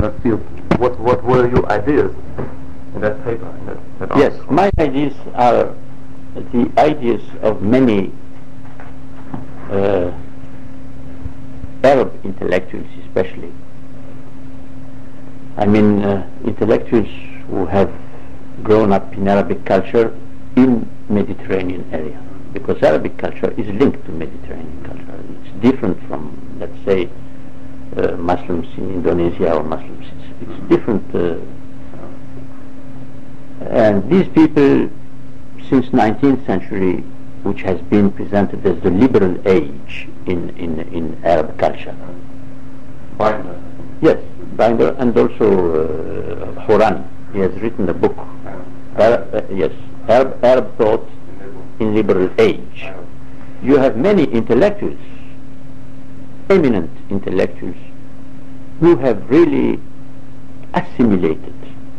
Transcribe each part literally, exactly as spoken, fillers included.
that field. What what were your ideas in that paper? In that, that Yes, article? my ideas are the ideas of many uh, Arab intellectuals, especially. I mean, uh, intellectuals who have grown up in Arabic culture in Mediterranean area, because Arabic culture is linked to Mediterranean culture. It's different from, let's say, uh, Muslims in Indonesia or Muslims. It's, it's different. Uh, and these people, since nineteenth century, which has been presented as the liberal age in, in, in Arab culture. Binder. Yes, Binder, and also uh, Horani. He has written a book. Arab, uh, yes, Arab, Arab thought in liberal age. You have many intellectuals, eminent intellectuals, who have really assimilated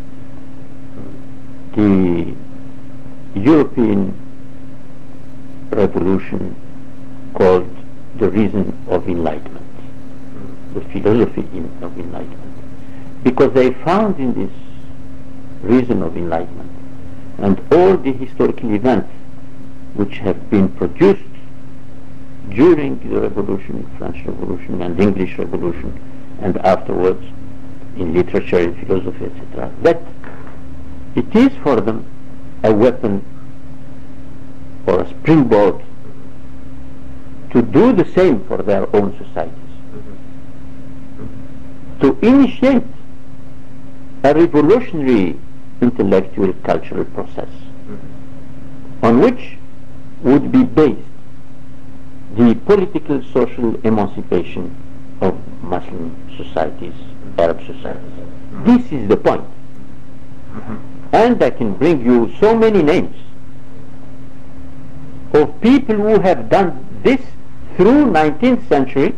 the European revolution called the reason of enlightenment, the philosophy in, of enlightenment, because they found in this reason of enlightenment and all the historical events which have been produced during the revolution, French Revolution and English Revolution, and afterwards in literature, in philosophy, et cetera, that it is for them a weapon or a springboard to do the same for their own societies, to initiate a revolutionary intellectual cultural process on which would be based the political social emancipation of Muslim societies, Arab societies. This is the point. And I can bring you so many names of people who have done this through nineteenth century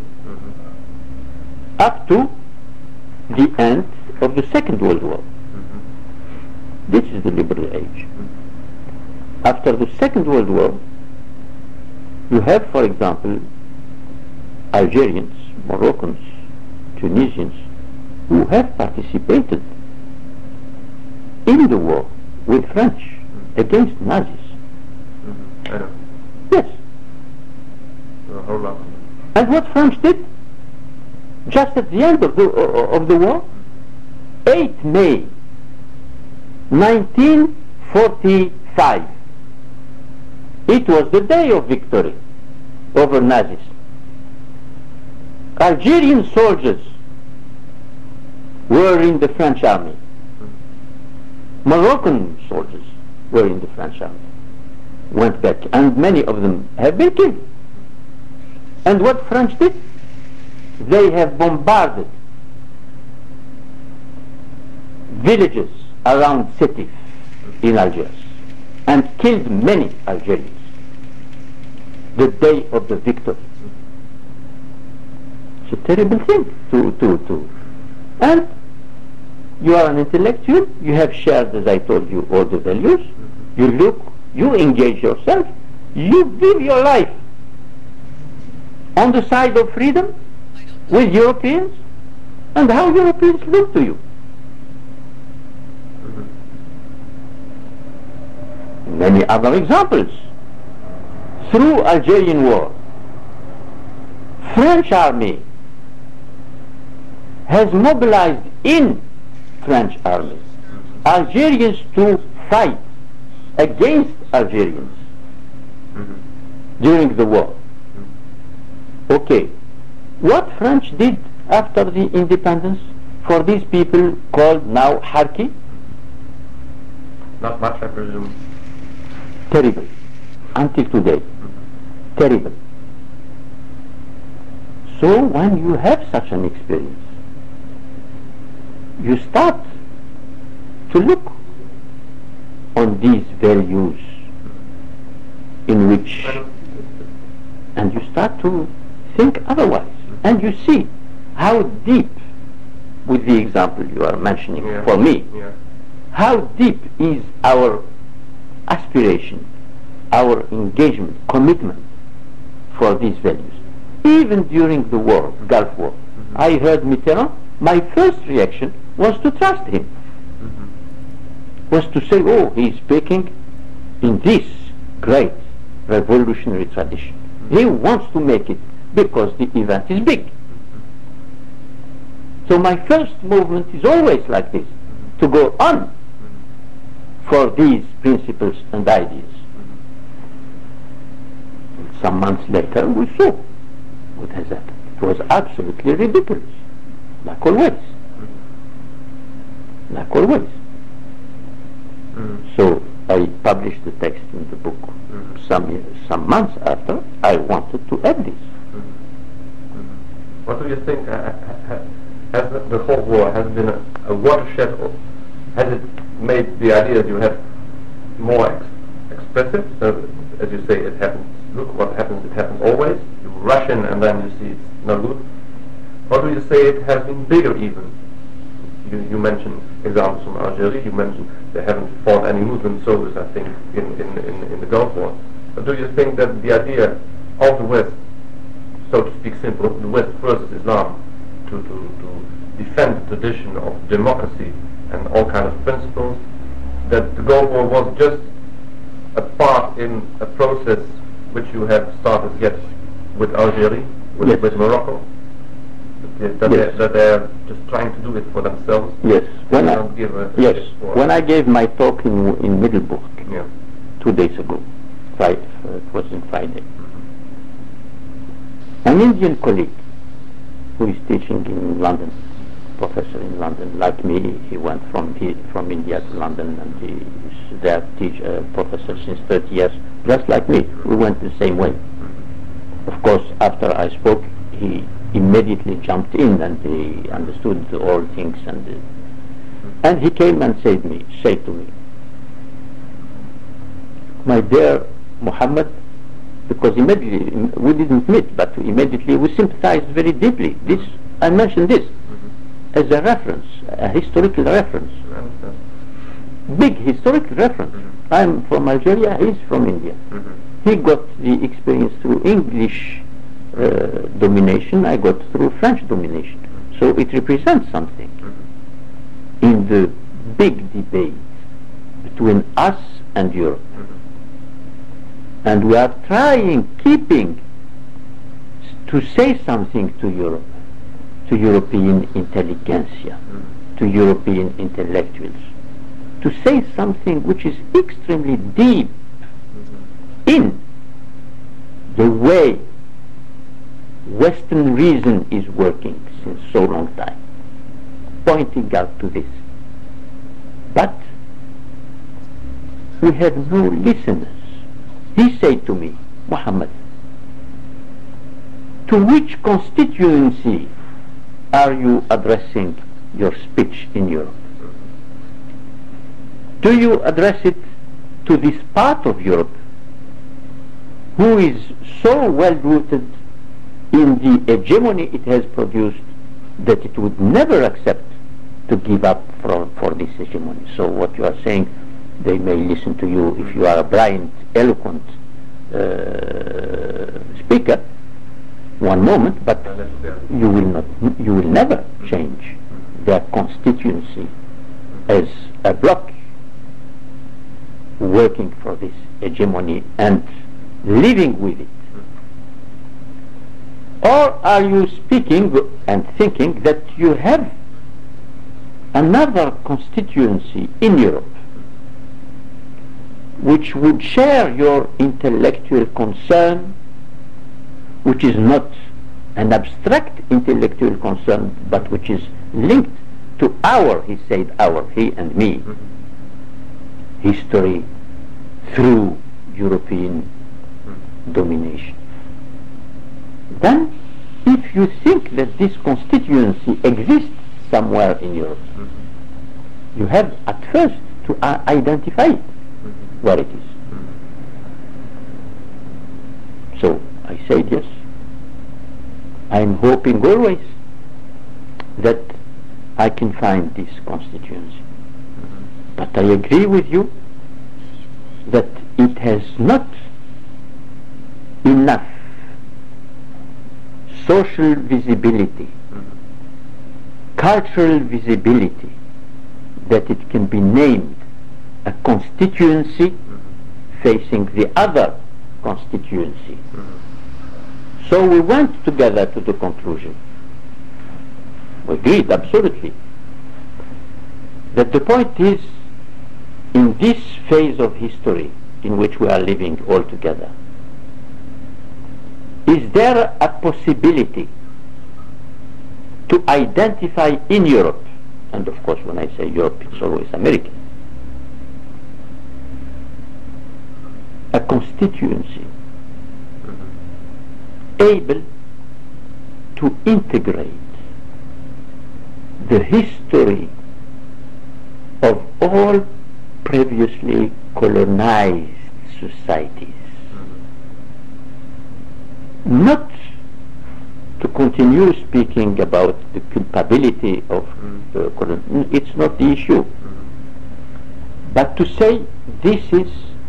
up to the end of the Second World War. This is the liberal age. After the Second World War, you have, for example, Algerians, Moroccans, Tunisians, who have participated in the war with French against Nazis. I know. Yes. A whole lot. And what France did, just at the end of the of the war, eighth of May nineteen forty-five, it was the day of victory over Nazis. Algerian soldiers were in the French army. Moroccan soldiers were in the French army. Went back, and many of them have been killed. And what French did? They have bombarded villages around Sétif in Algiers and killed many Algerians the day of the victory. It's a terrible thing to, to, to. And you are an intellectual, you have shared, as I told you, all the values, you look, you engage yourself, you give your life on the side of freedom with Europeans, and how Europeans look to you. Many other examples. Through Algerian war, French army has mobilized in French army Algerians to fight against Algerians during the war. Okay, what French did after the independence for these people called now Harki? Not much, I presume. Terrible. Until today. Terrible. So when you have such an experience, you start to look on these values in which, and you start to think otherwise, and you see how deep, with the example you are mentioning Yeah. for me, Yeah. how deep is our aspiration, our engagement, commitment for these values. Even during the war, Gulf War, I heard Mitterrand my first reaction was to trust him, Mm-hmm. was to say, oh, he's speaking in this great revolutionary tradition. Mm-hmm. He wants to make it because the event is big. So my first movement is always like this, Mm-hmm. to go on Mm-hmm. for these principles and ideas. Mm-hmm. Some months later we saw what has happened. It was absolutely ridiculous, like always, Mm-hmm. like always. Mm-hmm. So I published the text in the book. Mm-hmm. Some some months after, I wanted to add this. Mm-hmm. Mm-hmm. What do you think? Uh, ha- has the, the whole war has been a, a watershed, or has it made the ideas you have more ex- expressive? So, as you say, it happens. Look what happens. It happens always. You rush in and then you see it's no good. Or do you say it has been bigger even? You, you mentioned examples from Algeria. You mentioned they haven't fought any Muslim soldiers, I think, in, in, in, in the Gulf War. But do you think that the idea of the West, so to speak simple, the West versus Islam, to, to, to defend the tradition of democracy and all kind of principles, that the Gulf War was just a part in a process which you have started yet with Algeria, with, Yes. with Morocco? That, that, Yes. they're, that they're just trying to do it for themselves? Yes. When They I, don't give a yes. shit for- When I gave my talk in in Middelburg Yeah. two days ago, Friday, uh, it was on Friday. Mm-hmm. An Indian colleague who is teaching in London, professor in London, like me, he went from he, from India to London, and he is there teach uh, professor since thirty years, just like me. We went the same way. Mm-hmm. Of course, after I spoke, he immediately jumped in and he understood all things, and uh, and he came and said me, said to me, my dear Muhammad, because immediately we didn't meet, but immediately we sympathized very deeply. This I mentioned this Mm-hmm. as a reference, a historical reference, I understand. big historical reference. Mhm. I'm from Algeria, he's from India. Mm-hmm. He got the experience through English uh, domination, I got through French domination. So it represents something Mm-hmm. in the big debate between us and Europe. Mm-hmm. And we are trying, keeping, s- to say something to Europe, to European intelligentsia, Mm-hmm. to European intellectuals, to say something which is extremely deep Mm-hmm. in the way Western reason is working since so long time, pointing out to this. But we had no listeners. He said to me, Muhammad, to which constituency are you addressing your speech in Europe? Do you address it to this part of Europe who is so well rooted in the hegemony it has produced that it would never accept to give up for, for this hegemony? So what you are saying, they may listen to you if you are a brilliant, eloquent uh, speaker one moment, but you will not, you will never change their constituency as a bloc working for this hegemony and living with it. Or are you speaking and thinking that you have another constituency in Europe which would share your intellectual concern, which is not an abstract intellectual concern, but which is linked to our, he said our, he and me, Mm-hmm. history through European domination? Then, if you think that this constituency exists somewhere in Europe, Mm-hmm. you have at first to uh, identify it, Mm-hmm. where it is. So I said yes. I'm hoping always that I can find this constituency. Mm-hmm. But I agree with you that it has not enough social visibility Mm-hmm. cultural visibility that it can be named a constituency Mm-hmm. facing the other constituency. Mm-hmm. So we went together to the conclusion, we agreed absolutely, that the point is, in this phase of history in which we are living all together, is there a possibility to identify in Europe, and of course when I say Europe it's always America, a constituency Mm-hmm. able to integrate the history of all previously colonized societies. Mm-hmm. Not to continue speaking about the culpability of Mm. the colon. It's not the issue. Mm-hmm. But to say this is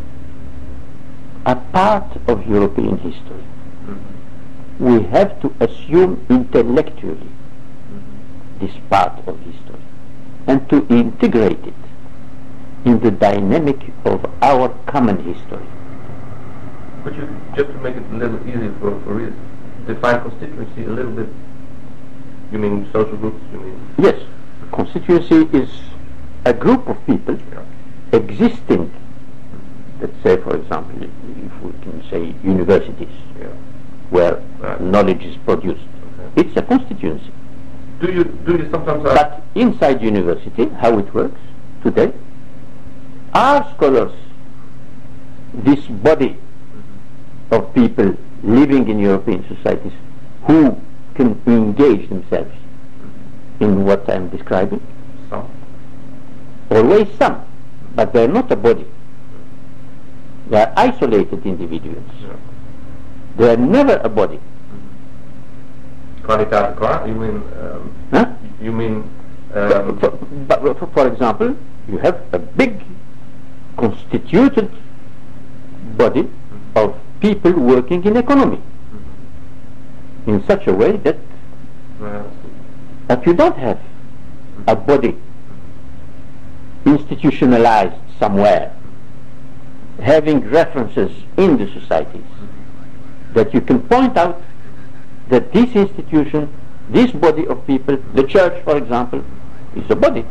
a part of European history. Mm-hmm. We have to assume intellectually Mm-hmm. this part of history and to integrate it in the dynamic of our common history. Could you, just to make it a little easier for, for readers, define constituency a little bit? You mean social groups? You mean? Yes, constituency is a group of people Yeah. existing, let's say for example, if we can say universities, Yeah. where Right. knowledge is produced. Okay. It's a constituency. Do you do you sometimes ask? But inside university, how it works today, are scholars, this body Mm-hmm. of people living in European societies who can engage themselves Mm-hmm. in what I'm describing? Some. Always some, but they're not a body. They are isolated individuals. Yeah. They are never a body. Qualitate qua? You mean? Um, Huh? you mean? Um, for, but for, for example, you have a big constituted body Mm-hmm. of people working in economy Mm-hmm. in such a way that, Well, that you don't have a body institutionalized somewhere having references in the societies that you can point out that this institution, this body of people, the church for example, is a body.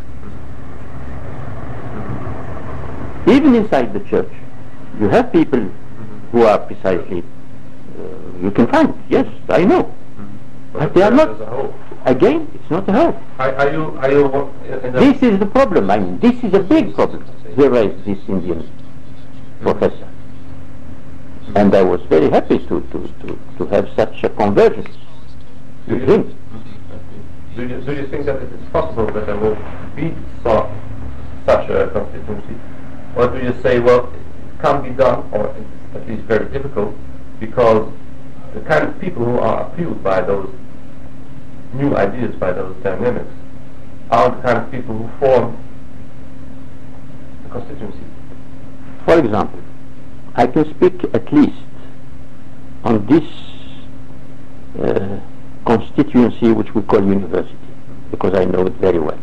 Even inside the church you have people who are precisely, uh, you can find, yes, I know. Mm-hmm. But they are not, as a whole. again, it's not a whole. Are, are you are you in the This is the problem. I mean, this is a big problem. Here is this Indian professor. And I was very happy to, to, to, to have such a convergence Do with you, him. do you do you think that it is possible that there will be so, such a constituency, or do you say, well, it can't be done, or it's at least very difficult, because the kind of people who are appealed by those new ideas, by those dynamics, are the kind of people who form the constituency? For example, I can speak at least on this uh, constituency which we call university, because I know it very well.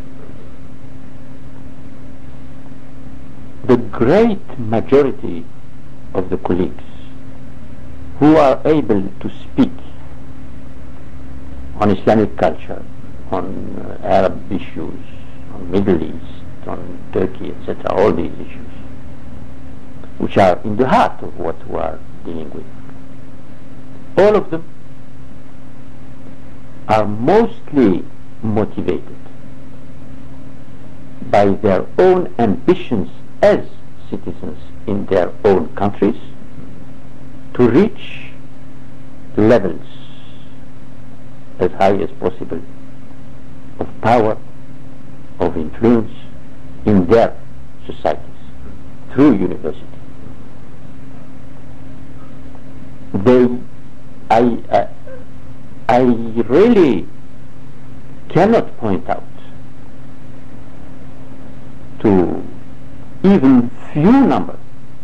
The great majority of the colleagues who are able to speak on Islamic culture, on uh, Arab issues, on Middle East, on Turkey, et cetera, all these issues, which are in the heart of what we are dealing with, all of them are mostly motivated by their own ambitions as citizens in their own countries to reach levels as high as possible of power, of influence in their societies through university. They, I, I, I really cannot point out to even few numbers.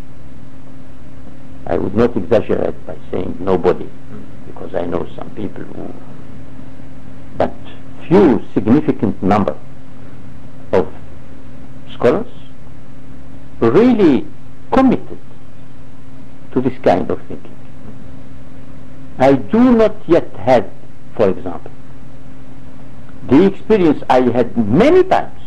I would not exaggerate by saying nobody, because I know some people who, but few significant number of scholars really committed to this kind of thinking. I do not yet have, for example, the experience I had many times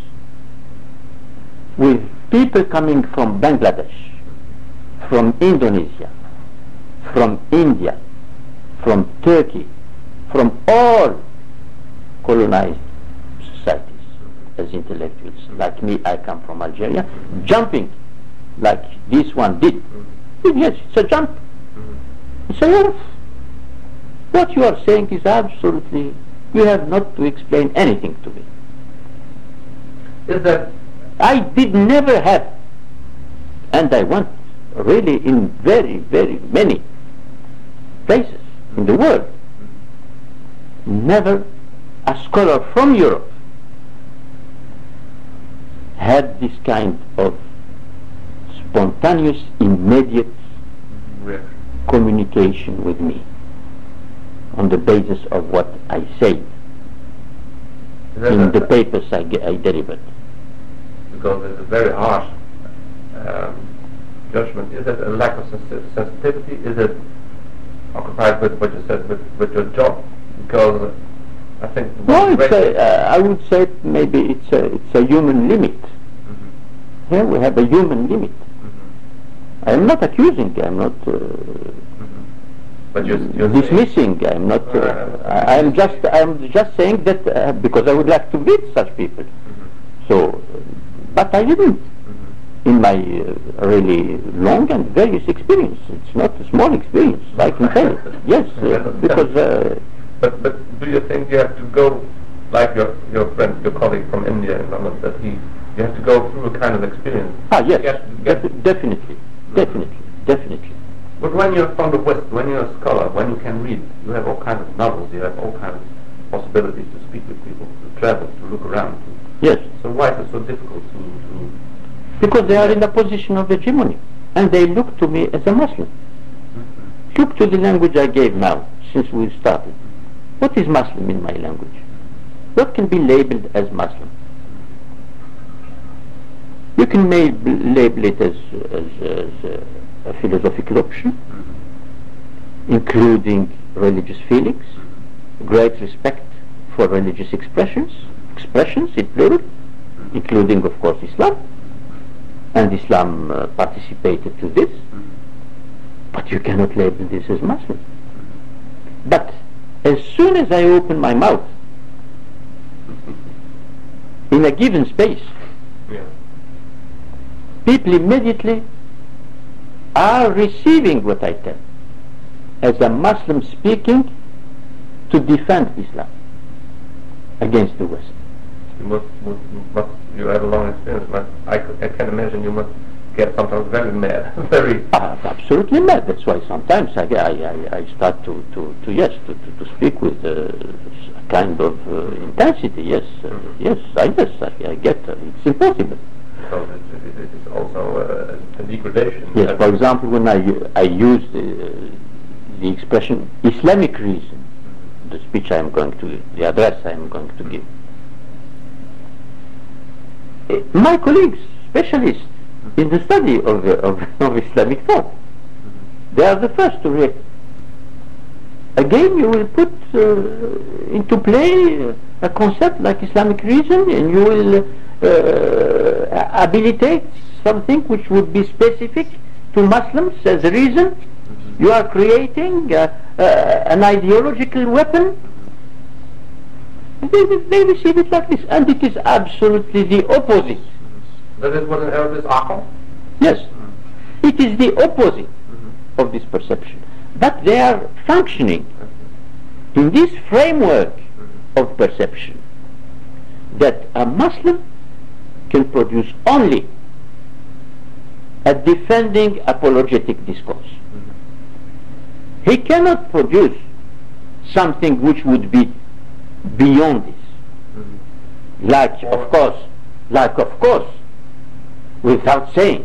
with people coming from Bangladesh, from Indonesia, from India, from Turkey, from all colonized societies as intellectuals. Like me, I come from Algeria, jumping like this one did. Yes, it's a jump. It's a yes. What you are saying is absolutely, you have not to explain anything to me. Is that I did never have, and I went really in very, very many places in the world, never a scholar from Europe had this kind of spontaneous, immediate reaction? communication with me on the basis of what I said Is that in a- the papers I, ge- I delivered. Because it's a very harsh um, judgment. Is it a lack of sensi- sensitivity? Is it occupied with what you said, with, with your job? Because I think... the No, most it's great- a, uh, I would say maybe it's a, it's a human limit. Mhm, Here we have a human limit. mhm, I am not accusing, I am not uh, mhm. But you're, you're dismissing, I am not, uh, Uh, I am just, I am just saying that uh, because I would like to meet such people. Mhm, So, uh, but I didn't mhm. in my uh, really long and various experience. It's not a small experience, I can tell you. Yes, uh, because uh, But but do you think you have to go, like your your friend, your colleague from India in London, that he you have to go through a kind of experience? ah yes, Get, get, def- definitely, definitely, definitely. But when you're from the West, when you're a scholar, when you can read, you have all kinds of novels, you have all kinds of possibilities to speak with people, to travel, to look around. Yes, So why is it so difficult to... to because they are in a position of hegemony, and they look to me as a Muslim. Look to the language I gave now, since we started. What is Muslim in my language? What can be labeled as Muslim? You can ma- label it as, as, as uh, a philosophical option, including religious feelings, great respect for religious expressions, expressions in plural, including of course Islam, and Islam uh, participated to this, but you cannot label this as Muslim. But as soon as I open my mouth in a given space, Yeah. people immediately are receiving what I tell as a Muslim speaking to defend Islam against the West. You must, must, must, you have a long experience, but I, c- I can imagine you must get sometimes very mad, very... Uh, absolutely mad. That's why sometimes I, I, I, I start to, to, to yes to, to, to speak with uh, a kind of uh, intensity. Yes, uh, yes, I yes I, I get uh, it's impossible. So it, it, it is also uh, a degradation. Yes, for example, when I I use the, the expression Islamic reason, the speech I am going to, the address I am going to give, eh, my colleagues, specialists in the study of, uh, of, of Islamic thought, they are the first to react. Again, you will put uh, into play uh, a concept like Islamic reason, and you will uh, habilitate something which would be specific to Muslims as a reason. You are creating uh, uh, an ideological weapon. They, they receive it like this, and it is absolutely the opposite. That is what in Arabic is aql? Yes, it is the opposite of this perception. But they are functioning in this framework of perception that a Muslim can produce only a defending apologetic discourse. He cannot produce something which would be beyond this. Like, of course, like, of course, without saying,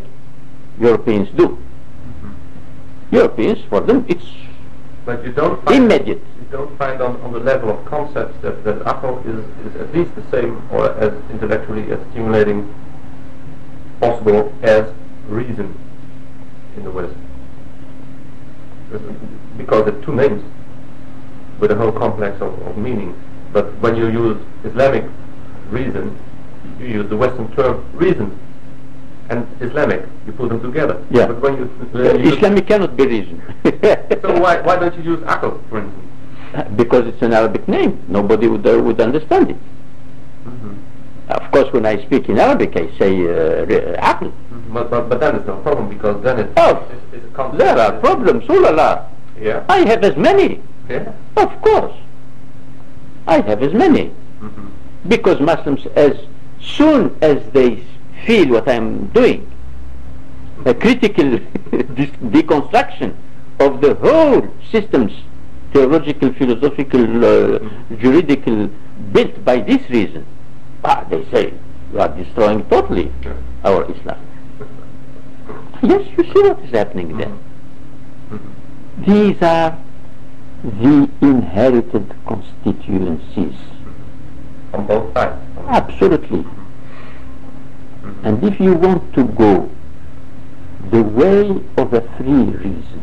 Europeans do. Europeans, for them, it's But you don't find immediate. You you don't find on, on the level of concepts that, that Akal is, is at least the same or as intellectually as stimulating possible as reason in the West? Because there are two names with a whole complex of, of meaning. But when you use Islamic reason, you use the Western term reason and Islamic, you put them together. Yeah. But when you, Uh, when you Islamic cannot be reason. so why why don't you use Akal, for instance? Because it's an Arabic name. Nobody would, uh, would understand it. Mm-hmm. Of course, when I speak in Arabic, I say uh, re- Aql. Mm-hmm. But, but but then it's no problem because then it's, Oh, it's, it's a concept. there are problems. Oh la la. Yeah. I have as many. Yeah. Of course. I have as many. Mm-hmm. Because Muslims, as soon as they feel what I'm doing, a critical dis- deconstruction of the whole systems, theological, philosophical, uh, Mm-hmm. juridical, built by this reason, ah, they say, you are destroying totally Yeah. our Islam. Yes, you see what is happening there. Mm-hmm. These are the inherited constituencies. On both sides. Absolutely. Mm-hmm. And if you want to go the way of a free reason,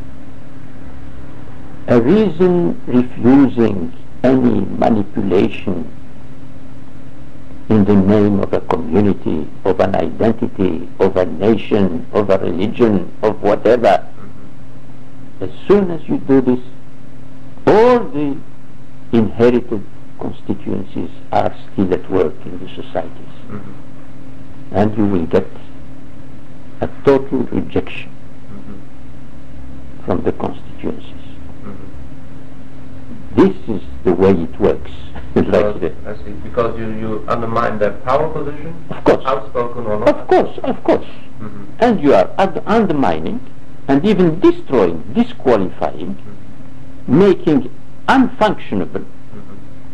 a reason refusing any manipulation in the name of a community, of an identity, of a nation, of a religion, of whatever, as soon as you do this, all the inherited constituencies are still at work in the societies. Mm-hmm. And you will get a total rejection Mm-hmm. from the constituencies. Mm-hmm. This is the way it works. Because, Like the, I see. Because you, you undermine their power position, of course, outspoken or not. of course, of course. Mm-hmm. And you are ad- undermining and even destroying, disqualifying, Mm-hmm. making unfunctionable Mm-hmm.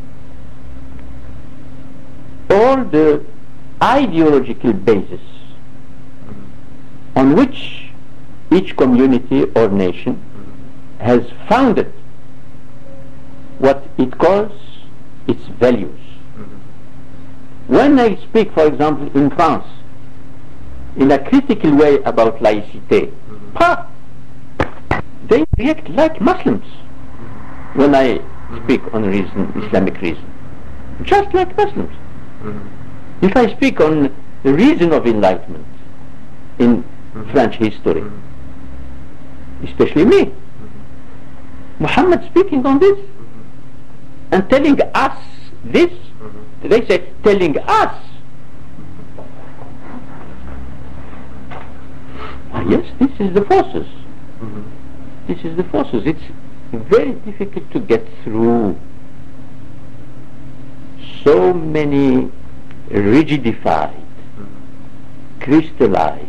all the ideological basis Mm-hmm. on which each community or nation Mm-hmm. has founded what it calls its values. Mm-hmm. When I speak, for example, in France, in a critical way about laïcité, Mm-hmm. pa, they react like Muslims when I speak on reason, Islamic reason, just like Muslims. Mm-hmm. If I speak on the reason of enlightenment in Mhm. French history, Mm-hmm. especially me, Mm-hmm. Muhammad speaking on this Mm-hmm. and telling us this, Mm-hmm. they say telling us. Ah, yes, this is the forces. Mm-hmm. This is the forces. It's very difficult to get through so many rigidified, Mm-hmm. crystallized,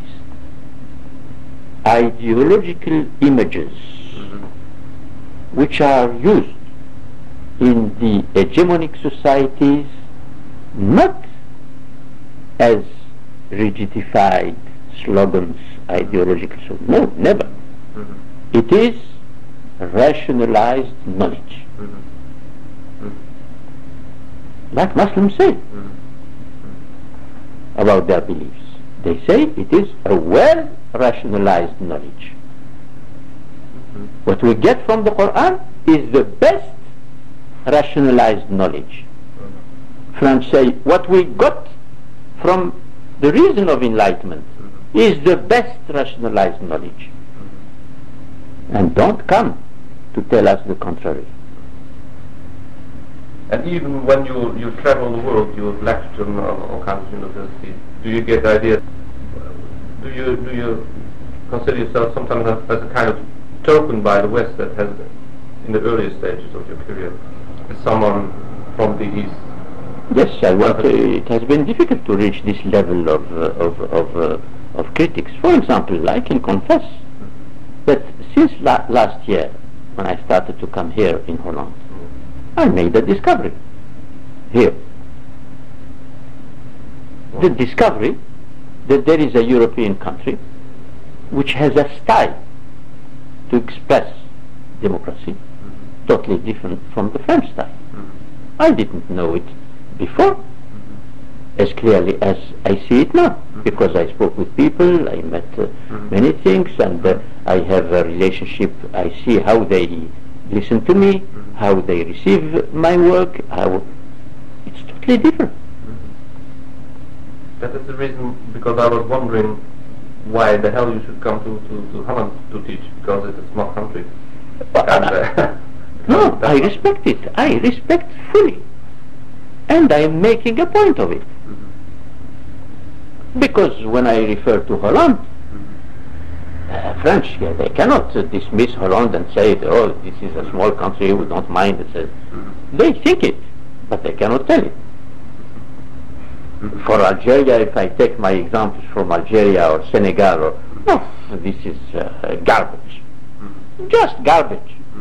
ideological images Mm-hmm. which are used in the hegemonic societies not as rigidified slogans, ideological slogans. No, never. Mm-hmm. It is rationalized knowledge. Mm-hmm. Like Muslims say Mm-hmm. about their beliefs. They say it is a well rationalized knowledge. Mm-hmm. What we get from the Quran is the best rationalized knowledge. French say what we got from the reason of enlightenment Mm-hmm. is the best rationalized knowledge. Mm-hmm. And don't come to tell us the contrary. And even when you, you travel the world, you lecture on all kinds of universities, do you get the idea, do you, do you consider yourself sometimes as, as a kind of token by the West that has, in the earlier stages of your career, as someone from the East? Yes, I want to, it has been difficult to reach this level of, uh, of, of, uh, of critics. For example, I can confess that since la- last year, when I started to come here in Holland, I made a discovery here. The discovery that there is a European country which has a style to express democracy totally different from the French style. Mm-hmm. I didn't know it before Mm-hmm. as clearly as I see it now, Mm-hmm. because I spoke with people, I met uh, Mm-hmm. many things, and uh, I have a relationship. I see how they listen to me, Mm-hmm. how they receive my work, how it's totally different. That is the reason, because I was wondering why the hell you should come to, to, to Holland to teach, because it's a small country. But And, I- uh, No, that's I not- respect it. I respect fully. And I am making a point of it. Mhm. Because when I refer to Holland, Mhm. uh, French, yeah, they cannot uh, dismiss Holland and say, oh, this is a small country, we don't mind it. Uh, Mhm. They think it, but they cannot tell it. Mhm. For Algeria, if I take my examples from Algeria or Senegal, or, no, this is uh, garbage. Mhm. Just garbage. Mhm.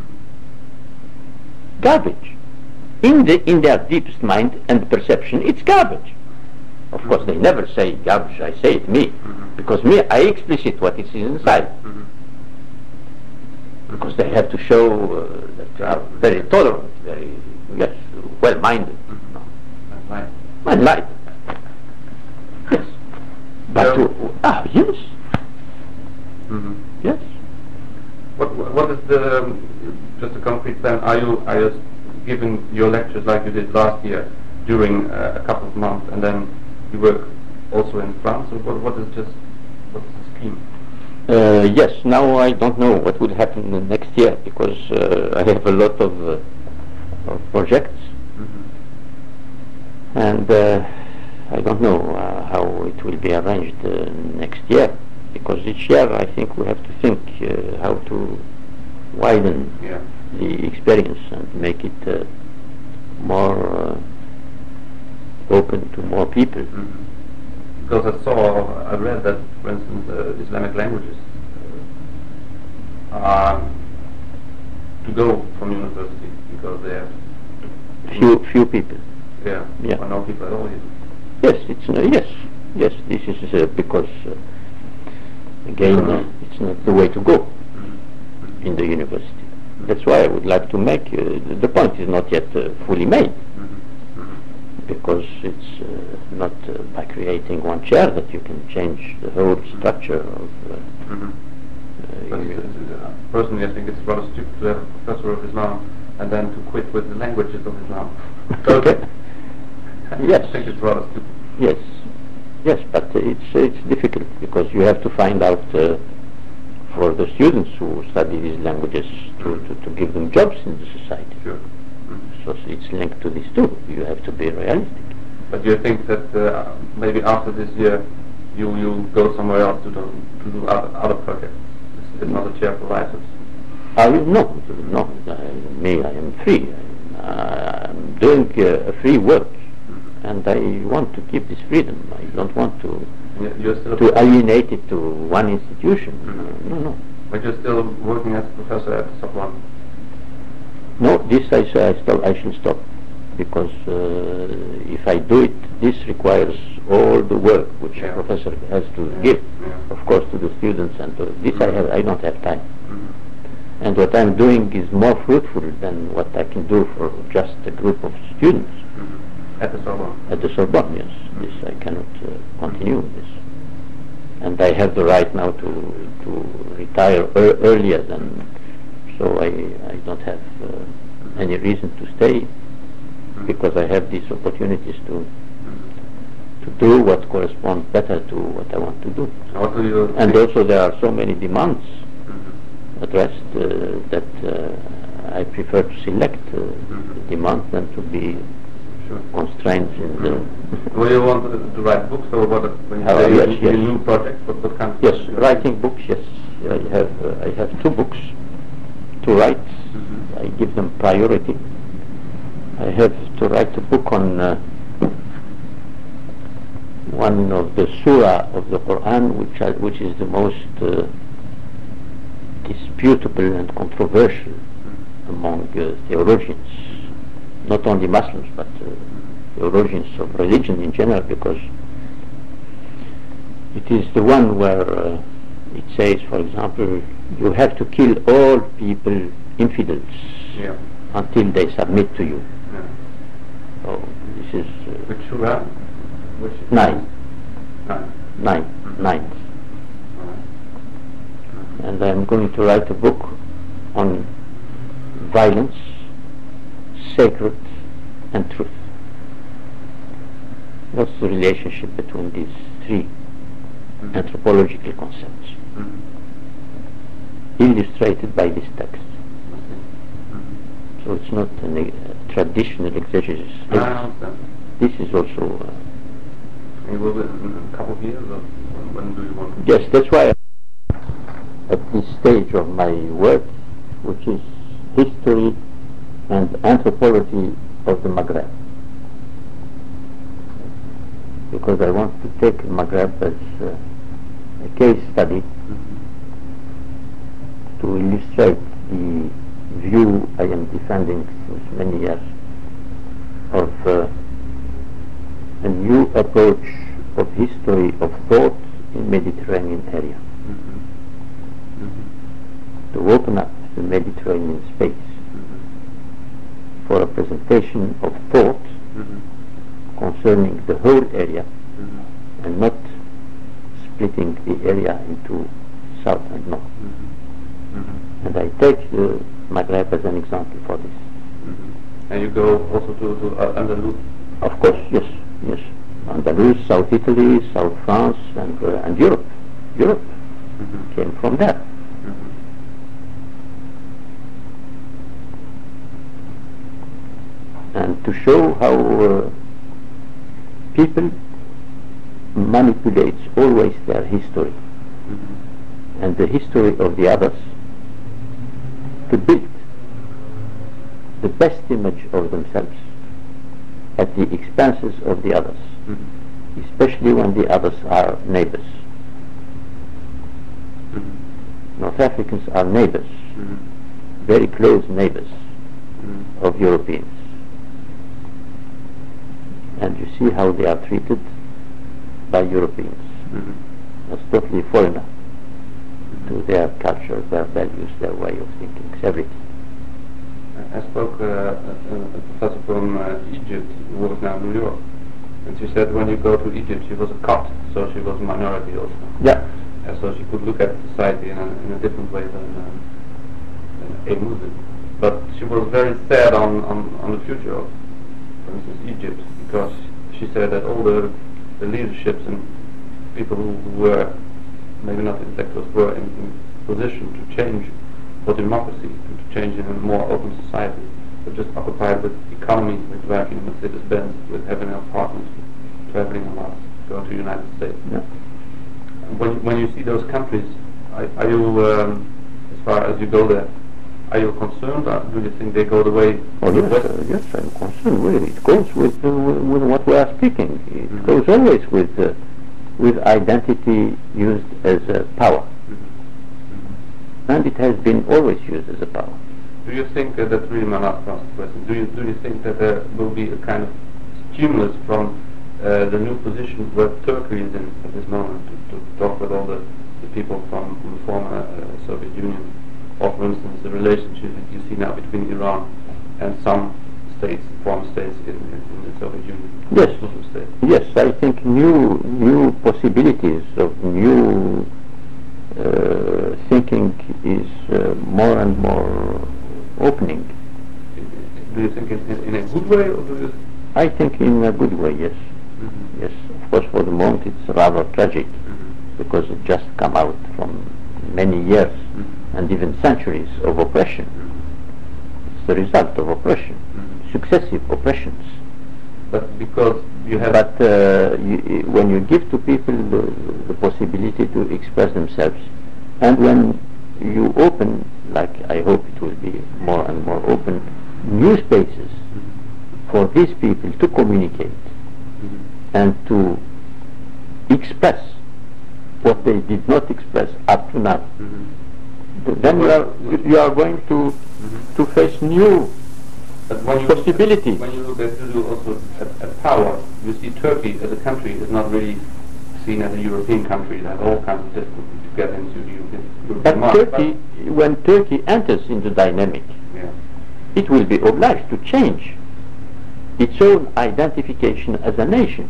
Garbage. In the in their deepest mind and perception, it's garbage. Of course, they never say garbage. I say it me, Mhm. because me, I explicit what is inside, Mhm. because they have to show uh, that they are very tolerant, very yes, well-minded, Mhm. That's nice. enlightened. Yes, but Yeah. to, ah yes, Mhm. yes. What what is the um, just a concrete plan? Are you are you giving your lectures like you did last year during uh, a couple of months, and then you work also in France, or what what is just what is the scheme? Uh, yes, now I don't know what will happen the next year, because uh, I have a lot of, uh, of projects, Mm-hmm. and uh, I don't know uh, how it will be arranged uh, next year, because each year I think we have to think uh, how to widen Yeah. the experience and make it uh, more uh, open to more people. Mm-hmm. Because I saw, I read that, for instance, uh, Islamic languages uh, are to go from university because they have Few few people. yeah, Yeah. or no people at all even. Yes, it's no, yes, yes. This is uh, because uh, again uh, it's not the way to go Mm-hmm. in the university. That's why I would like to make uh, the, the point is not yet uh, fully made, Mm-hmm. Mm-hmm. because it's uh, not uh, by creating one chair that you can change the whole structure of. Uh, Mm-hmm. uh, But uni- it's- it's, uh, personally, I think it's rather stupid to have a professor of Islam and then to quit with the languages of Islam. Okay. Yes. I think it's rather stupid. Yes, yes, but it's it's difficult because you have to find out uh, for the students who study these languages to, to, to give them jobs in the society. Sure. Mm-hmm. So it's linked to this too. You have to be realistic. But do you think that uh, maybe after this year you you go somewhere else to do to do other, other projects? It's, it's not a chair for writers. I no, no. I, me, I am free. I, I'm doing uh, a free work, Mm-hmm. and I want to keep this freedom. I don't want to And you- You're still a to alienate it to one institution. Mhm. No, no. but you're still working as a professor at Sorbonne. No, this I say I stop. I shall stop, because uh, if I do it, this requires all the work which Yeah. a professor has to give, Yeah. of course, to the students, and to this I have. I don't have time, Mm-hmm. and what I'm doing is more fruitful than what I can do for just a group of students Mm-hmm. At the Sorbonne. at the Sorbonne. Yes, this I cannot uh, continue this, and I have the right now to to retire ear earlier than. So I I don't have uh, any reason to stay, Mm-hmm. because I have these opportunities to Mm-hmm. to do what corresponds better to what I want to do. So what do you And think? also there are so many demands Mhm. addressed uh, that uh, I prefer to select uh, the demands than to be Sure. constrained in the... Well, you want to, to write books, or what? When you Oh, say yes, you, yes. new projects, what, what kind? Of Yes, projects? writing books, yes. I have uh, I have two books to write. Mhm. I give them priority. I have to write a book on uh, one of the surah of the Quran, which are, which is the most uh, disputable and controversial among uh, theologians, not only Muslims but uh, theologians of religion in general, because it is the one where uh, it says, for example, you have to kill all people infidels. Yeah. until they submit to you. Yeah. So this is uh, Which Shura? Which nine, Nine. nine, Mhm. nine. All right. And I'm going to write a book on violence, sacred, and truth. What's the relationship between these three Mhm. anthropological concepts, Mhm. illustrated by this text? Mhm. So it's not a ne- a traditional exegesis. I understand. This is also, uh, And will it in a couple of years, or when, when do you want to? yes, that's why at this stage of my work, which is history and anthropology of the Maghreb, because I want to take Maghreb as uh, a case study Mhm. to illustrate the view I am defending since many years of uh, a new approach of history of thought in Mediterranean area, Mhm. Mhm. to open up the Mediterranean space Mhm. for a presentation of thought Mhm. concerning the whole area Mhm. and not splitting the area into south and north. Mhm. Mhm. And I take the Maghreb as an example for this. Mhm. And you go also to, to uh, Andalus? Of course, yes, yes. Andalus, South Italy, South France, and, uh, and Europe. Europe Mhm. came from there. Mhm. And to show how uh, people manipulates always their history Mhm. and the history of the others to build the best image of themselves at the expenses of the others, Mhm. especially when the others are neighbors. Mhm. North Africans are neighbors, Mhm. very close neighbors Mhm. of Europeans. And you see how they are treated by Europeans Mhm. as totally foreigner to their culture, their values, their way of thinking, everything. I spoke uh, a, a professor from uh, Egypt who works now in New York, and she said when you go to Egypt, she was a Copt, so she was a minority also. Yeah. And so she could look at society in a, in a different way than, um, than a Muslim. But she was very sad on, on, on the future of, for instance, Egypt, because she said that all the, the leaderships and people who, who were maybe not intellectuals were in, in position to change for democracy and to change in a more open society. They're just occupied with economy, with driving Mercedes-Benz, with having apartments, traveling a lot, going to the United States. Yeah. When, when you see those countries, are, are you, um, as far as you go there, are you concerned, or do you think they go the way Oh of the yes, West? uh, yes, I'm concerned with it. It goes with, uh, with what we are speaking. It Mhm. goes always with, uh, with identity used as a power. Mhm. And it has been always used as a power. Do you think, uh, that's really my last question, do you, do you think that there will be a kind of stimulus from uh, the new position where Turkey is in at this moment to, to talk with all the, the people from, from the former uh, Soviet Union, or for instance the relationship that you see now between Iran and some states, former states in, in, in the Soviet Union, Yes. Muslim states? Yes, I think new new possibilities of new uh, thinking is uh, more and more opening. Do you think in, in, in a good way, or do you? I think in a good way, yes. Mm-hmm. Yes, of course for the moment it's rather tragic Mm-hmm. because it just come out from many years Mm-hmm. and even centuries of oppression. Mm-hmm. It's the result of oppression, Mm-hmm. successive oppressions. But because you have... But uh, you, when you give to people the, the possibility to express themselves, and when you open, like I hope it will be more and more open, new spaces Mm-hmm. for these people to communicate Mm-hmm. and to express what they did not express up to now, Mm-hmm. then you are, you are going to, Mm-hmm. to face new But when you possibility. Look at, when you look at, you do also at, at power, you see Turkey as a country is not really seen as a European country. They have all kinds of difficulties to get into the European, European But market. Turkey, when Turkey enters into dynamic, But, yeah. it will be obliged to change its own identification as a nation.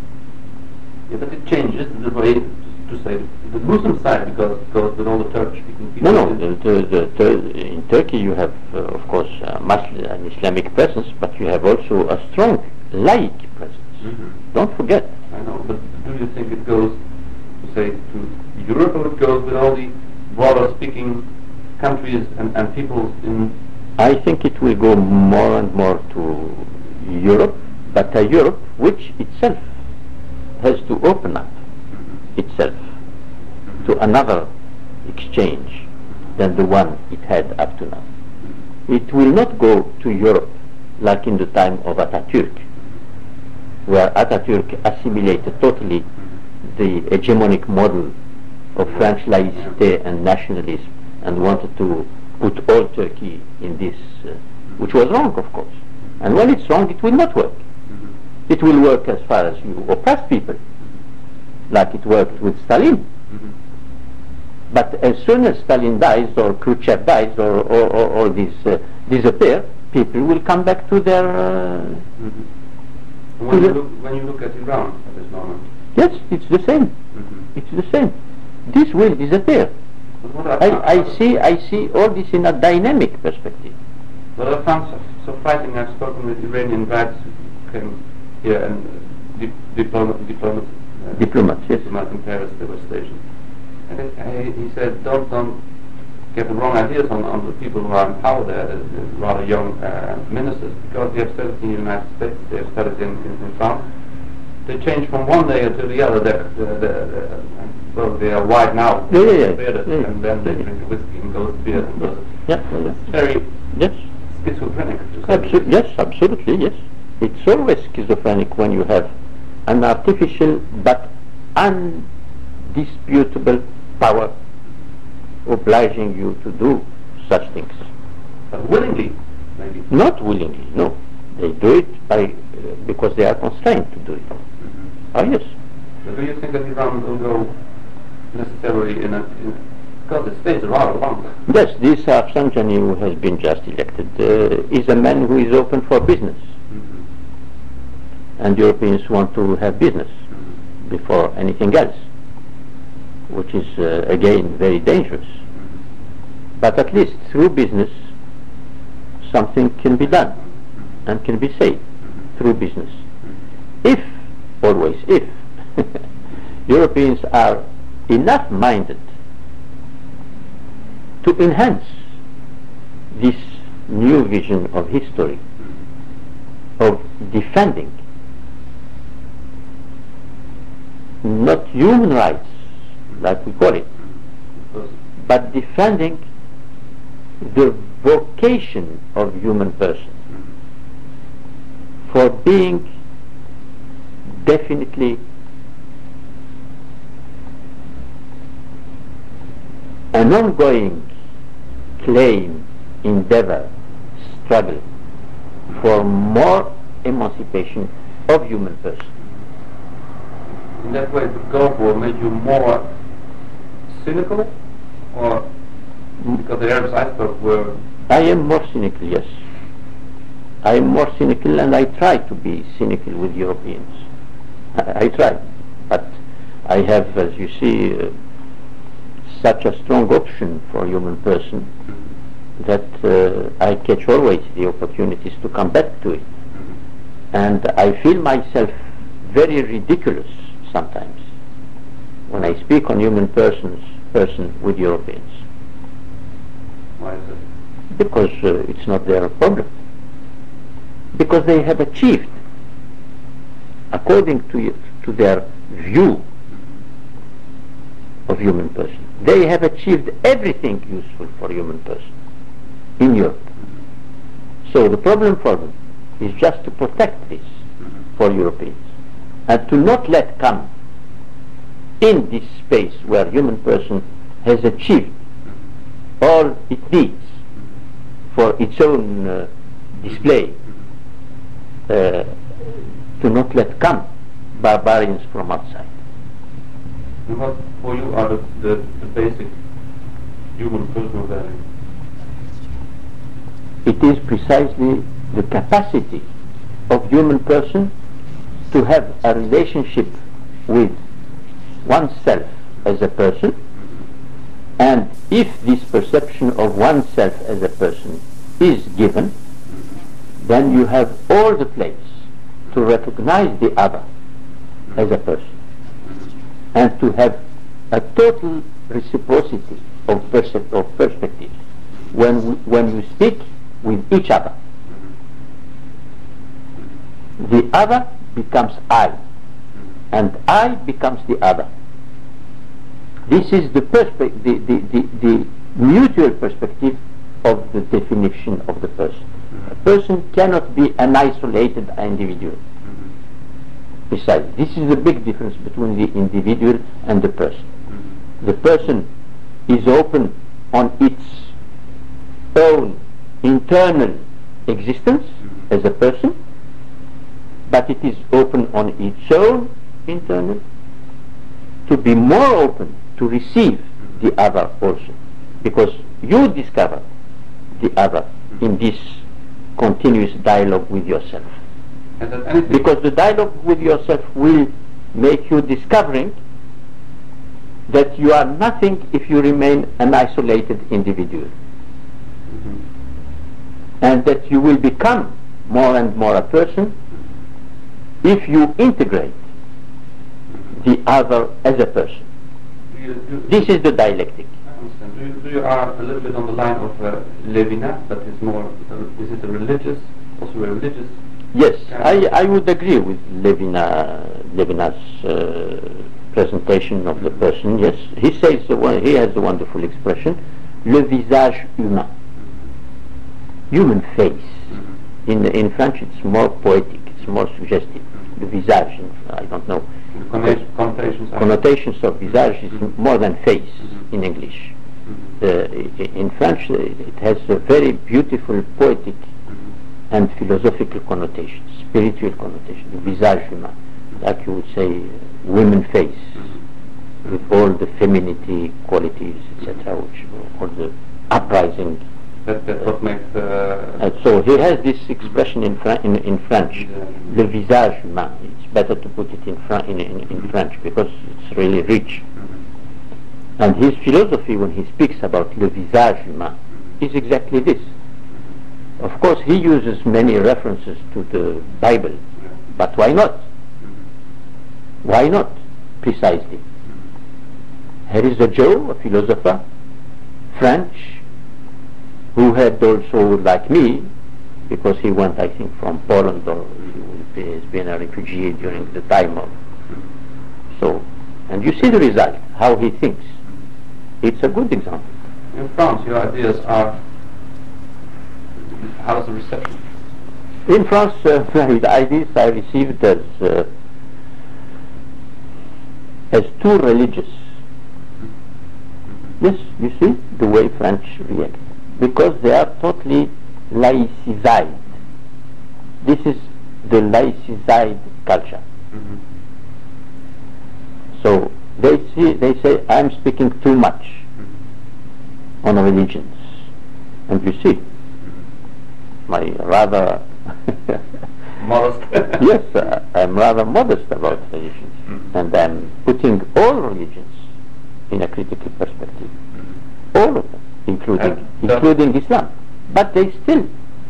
Yeah, but it changes the way, to say, the Muslim side goes, goes with all the Turkish-speaking people. No, no, the, the, the, the, in Turkey you have, uh, of course, uh, Muslim, an Islamic presence, but you have also a strong laïc presence. Mm-hmm. Don't forget. I know, but do you think it goes, to say, to Europe, or it goes with all the broader-speaking countries and, and peoples in... I think it will go more and more to Europe, but a Europe which itself has to open up itself to another exchange than the one it had up to now. It will not go to Europe like in the time of Atatürk, where Atatürk assimilated totally the hegemonic model of French laïcité and nationalism and wanted to put all Turkey in this, uh, which was wrong, of course. And when it's wrong, it will not work. It will work as far as you oppress people, like it worked with Stalin. Mm-hmm. But as soon as Stalin dies, or Khrushchev dies, or, or, or, or these uh, disappear, people will come back to their... Uh, mm-hmm. when, you look, when you look at Iran at this moment... Yes, it's the same. Mm-hmm. It's the same. This will disappear. I, I see I see all this in a dynamic perspective. Well, I found so, so frightening. I've spoken with Iranian guides who came here and uh, di diplomat, diplomat, uh, diplomats, yes. diplomat in Paris, they were stationed. And it, uh, he said, don't, don't get the wrong ideas on, on the people who are in power there, the, the rather young uh, ministers, because they have studied in the United States, they have studied in, in, in France. They change from one layer to the other. They're, they're, they're, they're, well, they are white now, yeah, yeah, yeah. bearded, yeah, and then they yeah. drink whiskey and go to beer. And yeah. Yeah, yeah, yeah. It's very yes. schizophrenic. Absol yes, absolutely, yes. It's always schizophrenic when you have an artificial but undisputable power obliging you to do such things. But willingly, maybe. Not willingly, no. They do it by, uh, because they are constrained to do it. Mm-hmm. Oh, yes. So do you think that Iran will go necessarily in a... In, because it stays rather long. Yes, this Rafsanjani, who has been just elected, uh, is a man who is open for business. Mm-hmm. And Europeans want to have business mm-hmm. before anything else, which is, uh, again, very dangerous. Mm-hmm. But at least through business, something can be done and can be saved through business. If, always if, Europeans are enough minded to enhance this new vision of history, of defending not human rights, like we call it, but defending the vocation of human person for being definitely an ongoing claim, endeavor, struggle for more emancipation of human person. In that way, the Gulf War made you more cynical, or because the Arabs I spoke were... I am more cynical, yes. I am more cynical, and I try to be cynical with Europeans. I, I try, but I have, as you see, uh, such a strong option for human person that uh, I catch always the opportunities to come back to it. And I feel myself very ridiculous sometimes when I speak on human persons, person with Europeans. Why is it? Because uh, it's not their problem. Because they have achieved, according to, to their view of human person, they have achieved everything useful for human person in Europe. So the problem for them is just to protect this for Europeans and to not let come in this space where human person has achieved all it needs for its own uh, display, uh, to not let come barbarians from outside. And what for you are the, the, the basic human personal values? It is precisely the capacity of human person to have a relationship with oneself as a person, and if this perception of oneself as a person is given, then you have all the place to recognize the other as a person and to have a total reciprocity of, perce- of perspective when, we, when you speak with each other. The other becomes I, and I becomes the other. This is the, perspe- the, the, the, the mutual perspective of the definition of the person. A person cannot be an isolated individual. Besides, this is the big difference between the individual and the person. The person is open on its own internal existence as a person, but it is open on its own internal to be more open to receive the other also, because you discover the other in this continuous dialogue with yourself. Because the dialogue with yourself will make you discovering that you are nothing if you remain an isolated individual. Mm-hmm. And that you will become more and more a person if you integrate the other as a person. Do you, do, this is the dialectic. I understand. Do you, do you are a little bit on the line of uh, Levinas, but is more, uh, is it a religious, also a religious? Yes, I, I would agree with Levina, Levinas' uh, presentation of the person. Yes, he says the one, he has a wonderful expression, le visage humain, human face. Mm-hmm. In in French, it's more poetic, it's more suggestive. Mm-hmm. Le visage, I don't know. The connotations, connotations of visage is mm-hmm. more than face mm-hmm. in English. Mm-hmm. Uh, in French, it has a very beautiful poetic and philosophical connotations, spiritual connotations, the visage humain, like you would say, uh, women face, mm-hmm. with all the femininity qualities, et cetera, which all the uprising. That, that's what makes. Uh, and so he has this expression in, Fra- in, in French, mm-hmm. le visage humain. It's better to put it in, Fra- in, in, in mm-hmm. French because it's really rich. Mm-hmm. And his philosophy, when he speaks about le visage humain, mm-hmm. is exactly this. Of course, he uses many references to the Bible, yeah. But why not? Mm-hmm. Why not, precisely? Mm-hmm. Here is a Joe, a philosopher, French, who had also, like me, because he went, I think, from Poland, or he has been a refugee during the time of... Mm-hmm. So, and you see the result, how he thinks. It's a good example. In France, your ideas are... How is the reception? In France, uh, the ideas I received as uh, as too religious. Mm-hmm. Yes, you see the way French react, because they are totally laicized. This is the laicized culture. Mm-hmm. So they see, they say, I'm speaking too much mm-hmm. on religions, and you see. My rather modest. Yes, uh, I'm rather modest about religions, mm-hmm. and I'm putting all religions in a critical perspective, mm-hmm. all of them, including and including Islam. But they still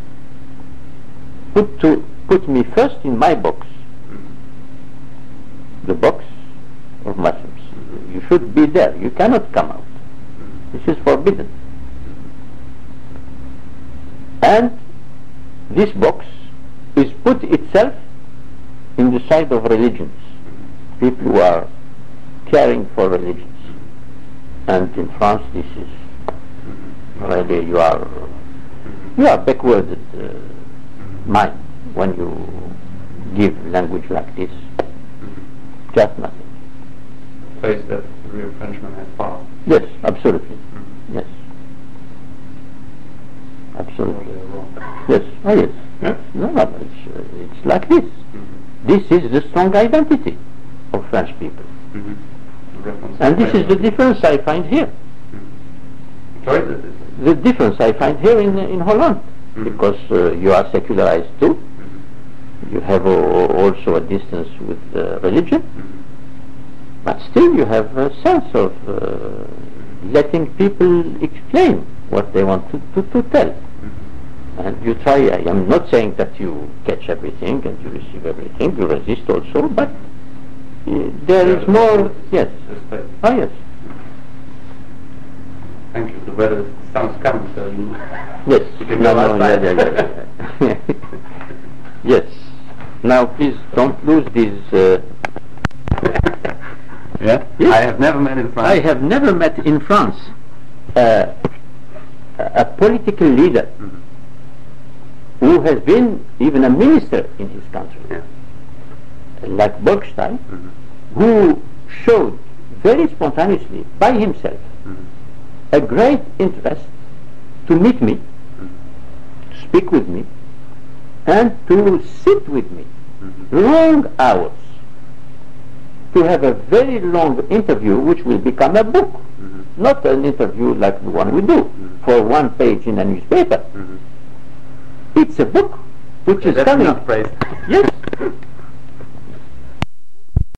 put to put me first in my box, mm-hmm. the box of Muslims. Mm-hmm. You should be there. You cannot come out. Mm-hmm. This is forbidden. Mm-hmm. And this box is put itself in the side of religions, people who are caring for religions. And in France, this is really, you are you are backward uh, mind when you give language like this. Just nothing. Face that the real Frenchman has power. Yes, absolutely. Mm-hmm. Yes. Absolutely. Yes, oh yes. Yeah? No, no, it's, uh, it's like this. Mm-hmm. This is the strong identity of French people. Mm-hmm. And this is the difference I find here. Mm-hmm. Sorry? The difference I find here in, in Holland. Mm-hmm. because uh, you are secularized too. Mm-hmm. You have uh, also a distance with uh, religion, Mm-hmm. but still you have a sense of uh, letting people explain what they want to, to, to tell. Mm-hmm. And you try, I am not saying that you catch everything and you receive everything, you resist also, but uh, there Yeah, is more, yes. Respect. Oh yes. Thank you. The weather, the sun's coming, so you... Yes. You can No, go no, yeah, outside. yeah, yeah, yeah. Yes. Now please don't lose these... Uh, Yeah? Yes. I have never met in France. I have never met in France uh, a political leader Mhm. who has been even a minister in his country, Yeah. like Bergstein, Mhm. who showed very spontaneously by himself Mhm. a great interest to meet me, Mhm. to speak with me, and to sit with me Mhm. long hours, to have a very long interview which will become a book, Mhm. not an interview like the one we do Mhm. for one page in a newspaper. Mhm. It's a book which Okay, is that's coming. enough praise. Yes,